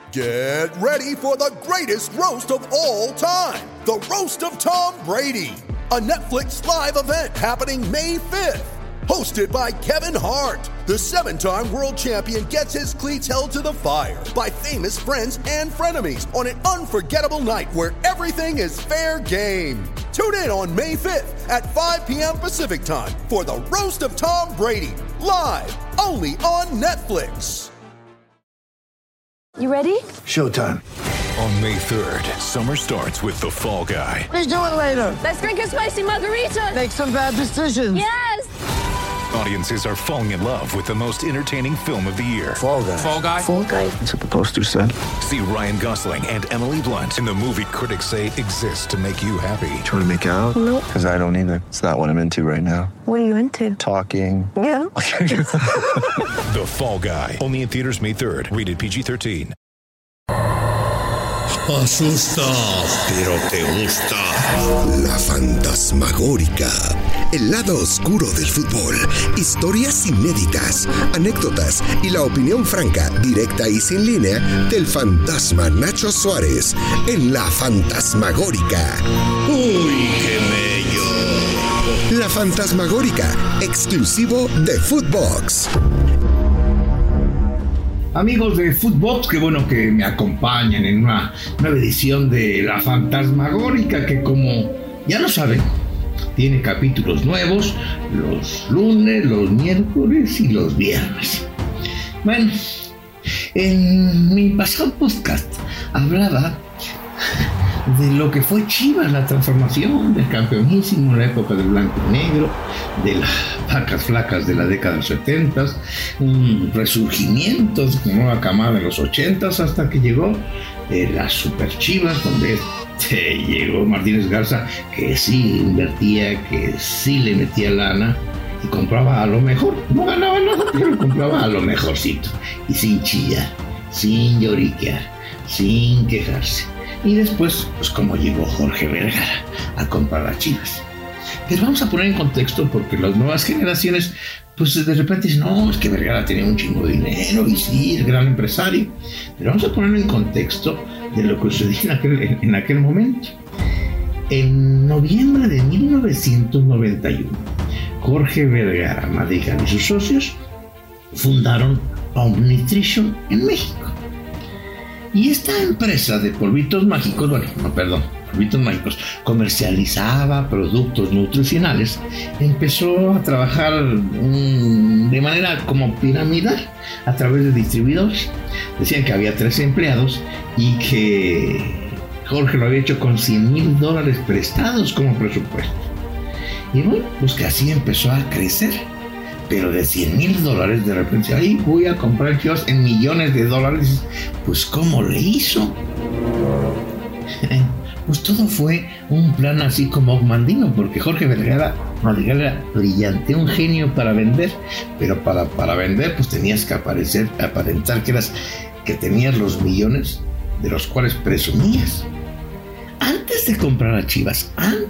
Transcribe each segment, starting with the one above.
Get ready for the greatest roast of all time, the Roast of Tom Brady, a Netflix live event happening May 5th. Hosted by Kevin Hart, the 7-time world champion gets his cleats held to the fire by famous friends and frenemies on an unforgettable night where everything is fair game. Tune in on May 5th at 5 p.m. Pacific time for the Roast of Tom Brady, live only on Netflix. You ready? Showtime. On May 3rd, summer starts with The Fall Guy. Let's do it later. Let's drink a spicy margarita. Make some bad decisions. Yes! Audiences are falling in love with the most entertaining film of the year. Fall Guy. Fall Guy? Fall Guy. That's what the poster said. See Ryan Gosling and Emily Blunt in the movie critics say exists to make you happy. Trying to make it out? Nope. Because I don't either. It's not what I'm into right now. What are you into? Talking. Yeah. The Fall Guy. Only in theaters May 3rd. Rated PG-13. Asusta, pero te gusta. La Fantasmagórica. El lado oscuro del fútbol. Historias inéditas, anécdotas y la opinión franca, directa y sin línea del fantasma Nacho Suárez en La Fantasmagórica. ¡Uy, qué bello! La Fantasmagórica, exclusivo de Footbox. Amigos de Footbox, qué bueno que me acompañan en una nueva edición de La Fantasmagórica, que como ya lo saben, tiene capítulos nuevos los lunes, los miércoles y los viernes. Bueno, en mi pasado podcast hablaba de lo que fue Chivas, la transformación del campeonísimo en la época del blanco y negro, de las vacas flacas de la década de los 70, un resurgimiento de nueva camada en los 80 hasta que llegó las Super Chivas, donde llegó Martínez Garza, que sí invertía, que sí le metía lana y compraba a lo mejor. No ganaba nada, pero compraba a lo mejorcito y sin chillar, sin lloriquear, sin quejarse. Y después, pues como llegó Jorge Vergara a comprar las Chivas. Pero vamos a poner en contexto, porque las nuevas generaciones, pues de repente dicen, no, es que Vergara tenía un chingo de dinero y sí, es gran empresario. Pero vamos a ponerlo en contexto de lo que sucedió en aquel momento. En noviembre de 1991, Jorge Vergara Madrigal y sus socios fundaron Omnitrition en México. Y esta empresa de polvitos mágicos, polvitos mágicos, comercializaba productos nutricionales, empezó a trabajar de manera como piramidal a través de distribuidores. Decían que había 3 empleados y que Jorge lo había hecho con $100,000 prestados como presupuesto. Y bueno, pues que así empezó a crecer. Pero de $100,000 de repente, ahí voy a comprar Chivas en millones de dólares. Pues ¿cómo le hizo? Pues todo fue un plan así como Ogmandino, porque Jorge Vergara era brillante, un genio para vender, pero para vender pues tenías que aparentar que tenías los millones de los cuales presumías. Antes de comprar a Chivas,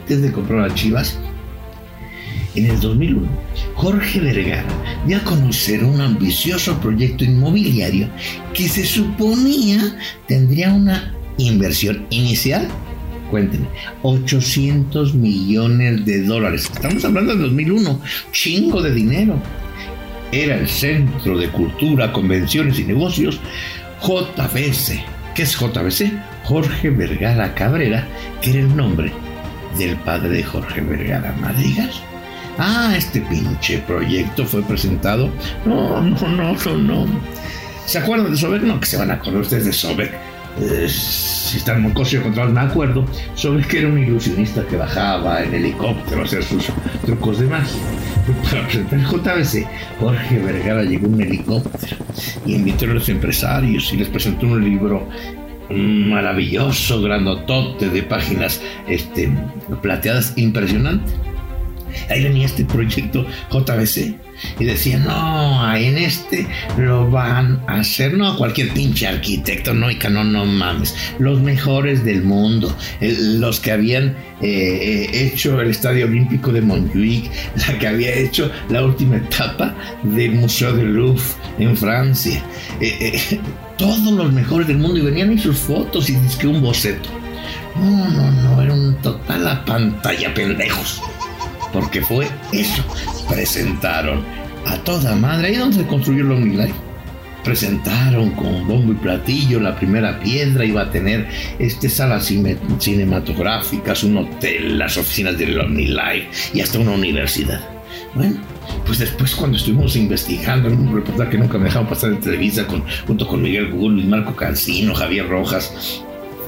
en el 2001, Jorge Vergara dio a conocer un ambicioso proyecto inmobiliario que se suponía tendría una inversión inicial, cuéntenme, $800 millones. Estamos hablando del 2001, chingo de dinero. Era el Centro de Cultura, Convenciones y Negocios, JBC. ¿Qué es JBC? Jorge Vergara Cabrera, que era el nombre del padre de Jorge Vergara Madrigal. Este pinche proyecto fue presentado. No. ¿Se acuerdan de Sobek? No, que se van a acordar ustedes de Sobek. Si están muy cosas controlados, me acuerdo. Sobek era un ilusionista que bajaba en helicóptero a hacer sus trucos de magia. Para presentar el JBC, Jorge Vergara llegó en un helicóptero y invitó a los empresarios y les presentó un libro maravilloso, grandotote, de páginas plateadas, impresionante. Ahí venía este proyecto JBC y decía, no, en lo van a hacer, no cualquier pinche arquitecto, no mames, los mejores del mundo, los que habían hecho el Estadio Olímpico de Montjuic, la que había hecho la última etapa del Museo del Louvre en Francia. todos los mejores del mundo, y venían en sus fotos y dice que un boceto. No, era un total a pantalla pendejos, porque fue eso. Presentaron a toda madre, ahí donde se construyó el OmniLife. Presentaron con bombo y platillo la primera piedra, iba a tener salas cinematográficas, un hotel, las oficinas del OmniLife y hasta una universidad. Bueno, pues después, cuando estuvimos investigando en un reportaje que nunca me dejaron pasar en Televisa, junto con Miguel Gull, Marco Cancino, Javier Rojas,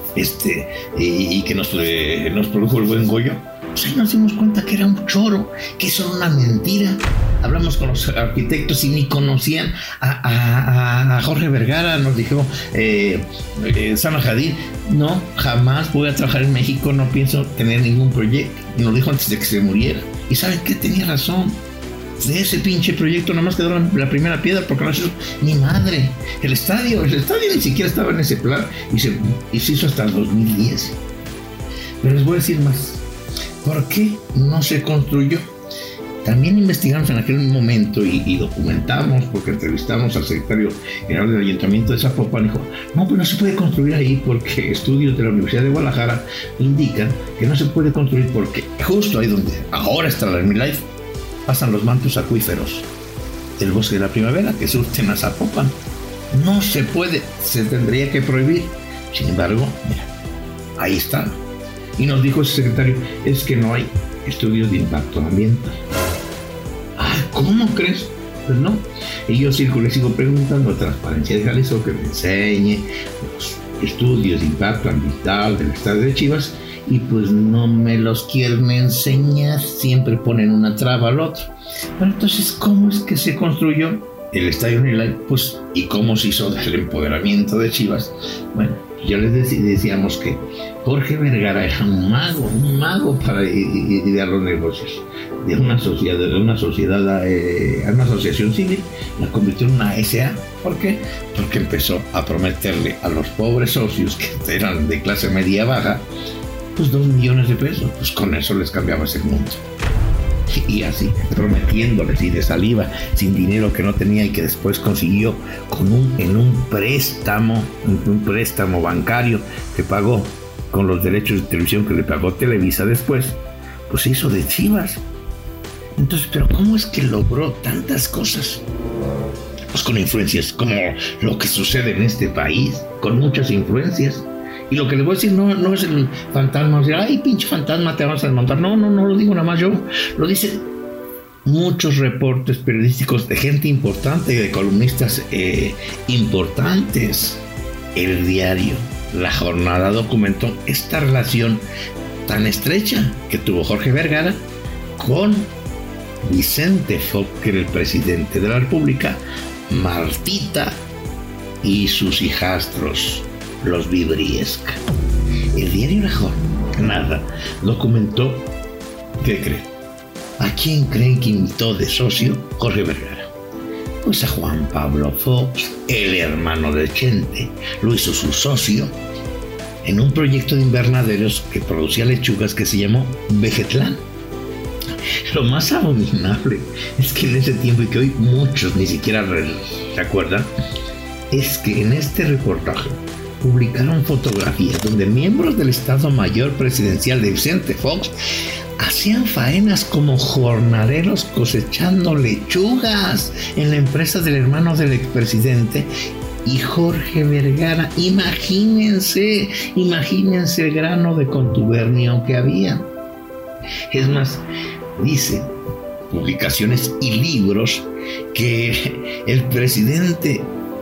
y que nos produjo el buen Goyo, pues ahí nos dimos cuenta que era un choro, que eso era una mentira. Hablamos con los arquitectos y ni conocían a Jorge Vergara. Nos dijo Salma Hadid: no, jamás voy a trabajar en México, no pienso tener ningún proyecto. Nos dijo antes de que se muriera. ¿Y saben qué? Tenía razón. De ese pinche proyecto nada más quedó la primera piedra, porque no se hizo ni madre. El estadio ni siquiera estaba en ese plan, y se hizo hasta el 2010. Pero les voy a decir más. ¿Por qué no se construyó? También investigamos en aquel momento y documentamos, porque entrevistamos al secretario general del Ayuntamiento de Zapopan. Dijo: no, pues no se puede construir ahí, porque estudios de la Universidad de Guadalajara indican que no se puede construir, porque justo ahí donde ahora está la OmniLife pasan los mantos acuíferos del Bosque de la Primavera que surten a Zapopan. No se puede, se tendría que prohibir. Sin embargo, mira, ahí está. Y nos dijo ese secretario: es que no hay estudios de impacto ambiental. ¿Cómo crees? Pues no. Y yo le sigo preguntando a Transparencia de Jalisco que me enseñe los estudios de impacto ambiental del estado de Chivas, y pues no me los quieren enseñar, siempre ponen una traba al otro. Pero entonces, ¿cómo es que se construyó el estadio OmniLife? Pues, ¿y cómo se hizo el empoderamiento de Chivas? Bueno, ya les decíamos que Jorge Vergara era un mago para idear los negocios de una asociación civil, la convirtió en una SA. ¿Por qué? Porque empezó a prometerle a los pobres socios, que eran de clase media baja, pues 2 millones de pesos. Pues con eso les cambiaba ese mundo. Y así, prometiéndoles, y de saliva, sin dinero que no tenía, y que después consiguió en un préstamo bancario que pagó con los derechos de televisión que le pagó Televisa después, pues se hizo de Chivas. Entonces, ¿pero cómo es que logró tantas cosas? Pues con influencias, como lo que sucede en este país, con muchas influencias. Y lo que les voy a decir no es el fantasma, o sea, ay, pinche fantasma, te vamos a desmontar. No lo digo nada más yo, lo dicen muchos reportes periodísticos de gente importante, de columnistas importantes. El diario La Jornada documentó esta relación tan estrecha que tuvo Jorge Vergara con Vicente Fox, que era el presidente de la República, Martita y sus hijastros, los Vibriesca. El diario La Jornada documentó, ¿qué creen? ¿A quién creen que invitó de socio Jorge Vergara? Pues a Juan Pablo Fox, el hermano de Chente. Lo hizo su socio en un proyecto de invernaderos que producía lechugas que se llamó Vegetlán. Lo más abominable es que en ese tiempo, y que hoy muchos ni siquiera se acuerdan, es que en este reportaje publicaron fotografías donde miembros del Estado Mayor Presidencial de Vicente Fox hacían faenas como jornaleros cosechando lechugas en la empresa del hermano del expresidente y Jorge Vergara. Imagínense el grano de contubernio que había. Es más, dice publicaciones y libros que el presidente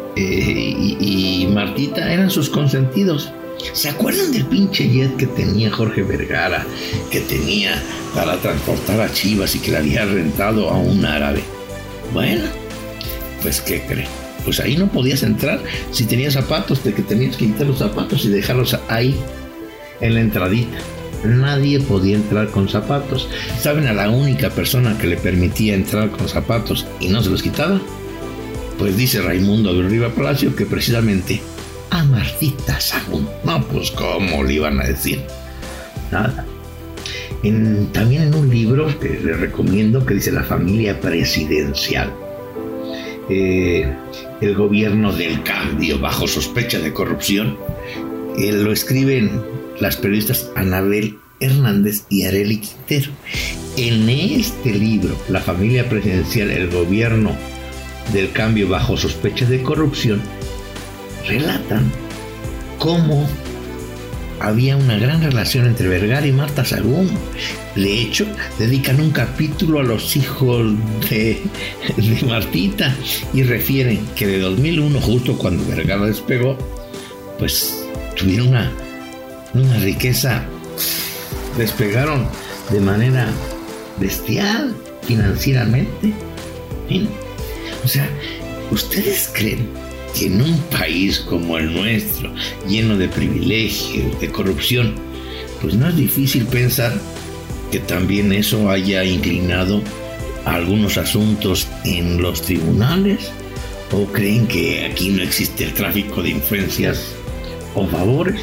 y Martita eran sus consentidos. ¿Se acuerdan del pinche jet que tenía Jorge Vergara, que tenía para transportar a Chivas y que le había rentado a un árabe? Bueno, pues ¿qué creen? Pues ahí no podías entrar si tenías zapatos, de que tenías que quitar los zapatos y dejarlos ahí en la entradita. Nadie podía entrar con zapatos. ¿Saben a la única persona que le permitía entrar con zapatos y no se los quitaba? Pues dice Raimundo de Riva Palacio que precisamente a Martita Sahagún. No, pues ¿cómo le iban a decir? Nada. También en un libro que les recomiendo, que dice La Familia Presidencial, el gobierno del cambio bajo sospecha de corrupción. Lo escriben las periodistas Anabel Hernández y Arely Quintero. En este libro, La familia presidencial, el gobierno del cambio bajo sospecha de corrupción, relatan cómo había una gran relación entre Vergara y Marta Sagún. De hecho, dedican un capítulo a los hijos de Martita y refieren que de 2001, justo cuando Vergara despegó, pues tuvieron una riqueza, despegaron de manera bestial financieramente. O sea, ¿ustedes creen que en un país como el nuestro, lleno de privilegios, de corrupción, pues no es difícil pensar que también eso haya inclinado a algunos asuntos en los tribunales? ¿O creen que aquí no existe el tráfico de influencias o favores?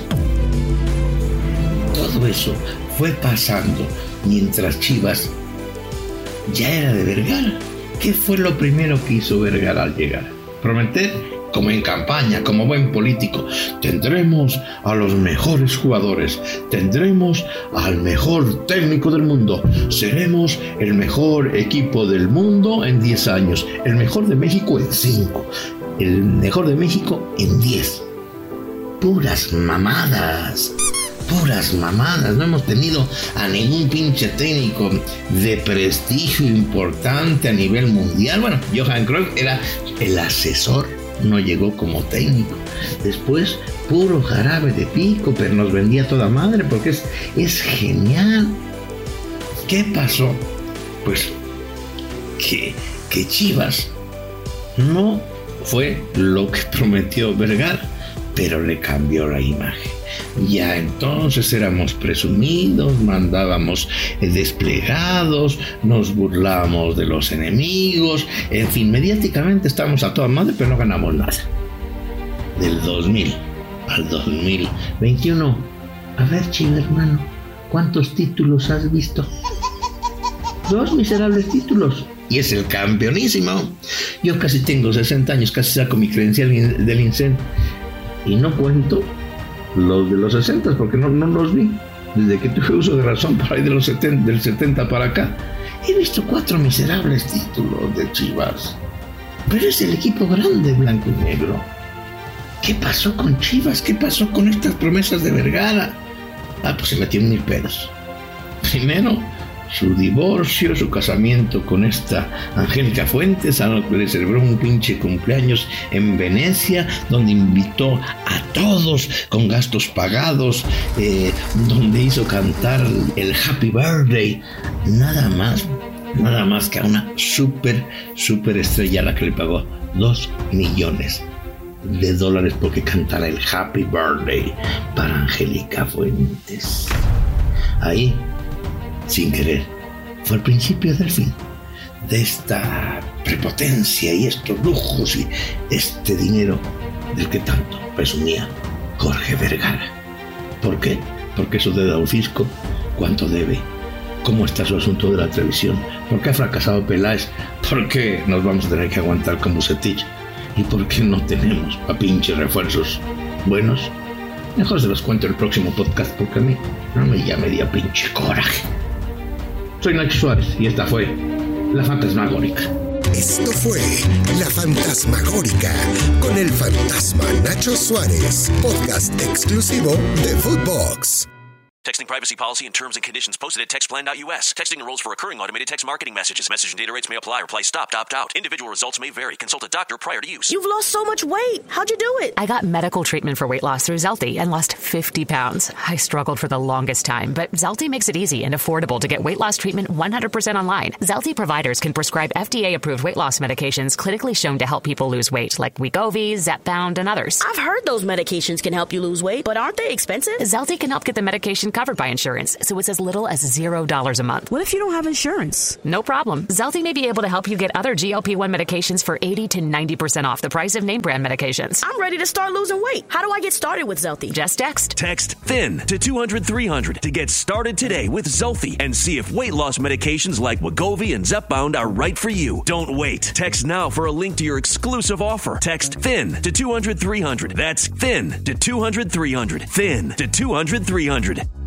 Todo eso fue pasando mientras Chivas ya era de Vergara. ¿Qué fue lo primero que hizo Vergara al llegar? Prometer, como en campaña, como buen político: tendremos a los mejores jugadores, tendremos al mejor técnico del mundo, seremos el mejor equipo del mundo en 10 años, el mejor de México en 5, el mejor de México en 10. Puras mamadas. No hemos tenido a ningún pinche técnico de prestigio importante a nivel mundial. Bueno, Johan Cruyff era el asesor, no llegó como técnico. Después, puro jarabe de pico, pero nos vendía toda madre porque es genial. ¿Qué pasó? Pues que Chivas no fue lo que prometió Vergara, pero le cambió la imagen. Ya entonces éramos presumidos, mandábamos desplegados, nos burlábamos de los enemigos, en fin, mediáticamente estábamos a toda madre, pero no ganamos nada. Del 2000 al 2021, a ver, chivo hermano, ¿cuántos títulos has visto? 2 miserables títulos. Y es el campeonísimo. Yo casi tengo 60 años, casi saco mi credencial del INSEN y no cuento los de los 60 porque no los vi. Desde que tuve uso de razón, por ahí de los 70, del 70 para acá, he visto 4 miserables títulos de Chivas. Pero es el equipo grande, blanco y negro. ¿Qué pasó con Chivas? ¿Qué pasó con estas promesas de Vergara? Pues se metió en 1000 pedos. Primero, su divorcio, su casamiento con esta Angélica Fuentes, a lo que le celebró un pinche cumpleaños en Venecia, donde invitó a todos con gastos pagados, donde hizo cantar el Happy Birthday, nada más que a una super estrella a la que le pagó $2 millones porque cantara el Happy Birthday para Angélica Fuentes. Ahí, sin querer, fue el principio del fin de esta prepotencia y estos lujos y este dinero del que tanto presumía Jorge Vergara. ¿Por qué? Porque eso debe al fisco, cuánto debe, cómo está su asunto de la televisión, por qué ha fracasado Peláez, por qué nos vamos a tener que aguantar con Bucetich y por qué no tenemos a pinches refuerzos buenos. Mejor se los cuento el próximo podcast porque a mí no me llame de pinche coraje. Soy Nacho Suárez y esta fue La Fantasmagórica. Esto fue La Fantasmagórica con el fantasma Nacho Suárez, podcast exclusivo de Footbox. Texting privacy policy and terms and conditions posted at textplan.us. Texting enrolls for recurring automated text marketing messages. Message and data rates may apply. Reply stopped, opt out. Individual results may vary. Consult a doctor prior to use. You've lost so much weight. How'd you do it? I got medical treatment for weight loss through Zelty and lost 50 pounds. I struggled for the longest time, but Zelty makes it easy and affordable to get weight loss treatment 100% online. Zelty providers can prescribe FDA-approved weight loss medications clinically shown to help people lose weight, like Wegovy, Zepbound, and others. I've heard those medications can help you lose weight, but aren't they expensive? Zelty can help get the medication covered by insurance, so it's as little as $0 a month. What if you don't have insurance? No problem. Zelty may be able to help you get other GLP-1 medications for 80 to 90% off the price of name brand medications. I'm ready to start losing weight. How do I get started with Zelty? Just text. Text THIN to 200-300 to get started today with Zelty and see if weight loss medications like Wegovy and Zepbound are right for you. Don't wait. Text now for a link to your exclusive offer. Text THIN to 200-300. That's THIN to 200-300. THIN to 200-300.